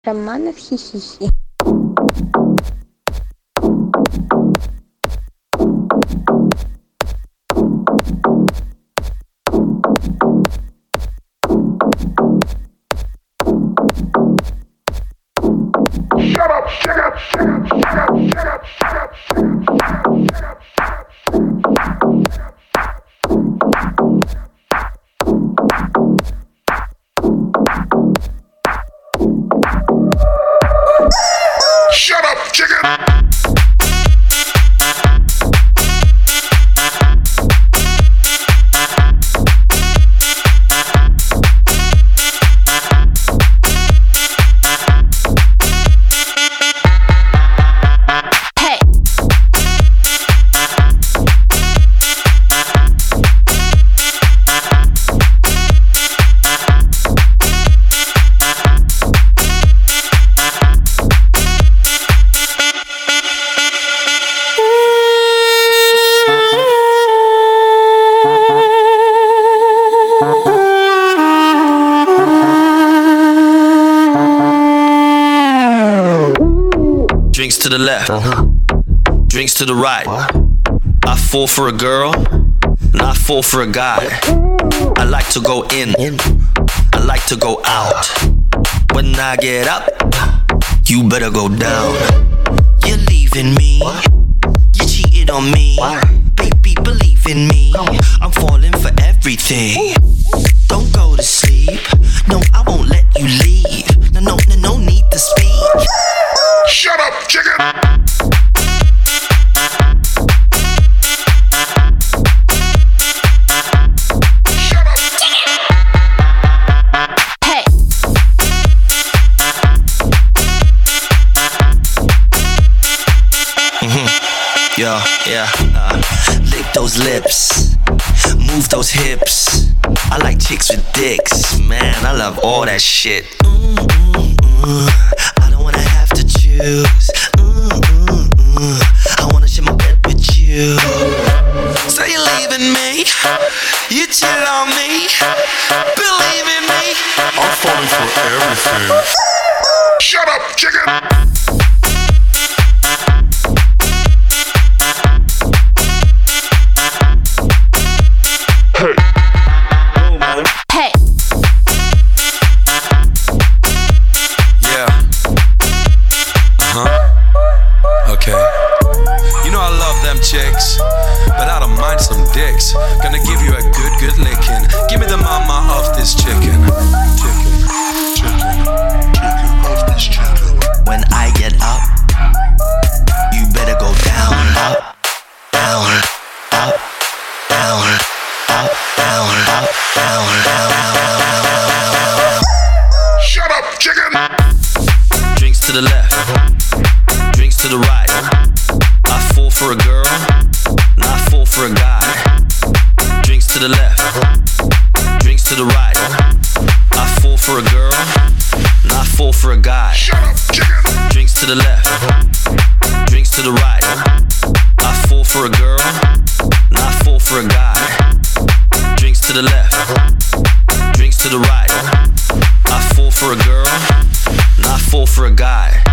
Романов хихихи. Shut up, shut up, shut up, shut up, shut up, shut up, shut up, shut up, shut up, chicken! Drinks to the left, drinks to the right. I fall for a girl, and I fall for a guy. I like to go in, I like to go out. When I get up, you better go down. You're leaving me, you cheated on me. Baby, believe in me, I'm falling for everything. Don't go to sleep, no, I won't let you leave. No need to speak. Shut up, chicken! Shut up, chicken! Hey. Yeah. Lick those lips, move those hips. I like chicks with dicks, man. I love all that shit. I don't wanna have to choose. I wanna share my bed with you. So you're leaving me, you chill on me. Believe in me, I'm falling for everything. Shut up, chicken! Hey. Hey. Yeah. Okay. You know I love them chicks, but I don't mind some dicks. Gonna give you a good licking. Give me the mama of this chicken. Chicken of this chicken. When I get up, you better go down, up, down, up, down, up, down, up, down, down. Shut up, chicken! Drinks to the left, drinks to the right. I fall for a girl, and I fall for a guy. Drinks to the left, drinks to the right. I fall for a girl, and I fall for a guy. Shut up, chicken! Drinks to the left, drinks to the right. I fall for a girl, and I fall for a guy. Drinks to the left, drinks to the right. I fall for a girl, and I fall for a guy.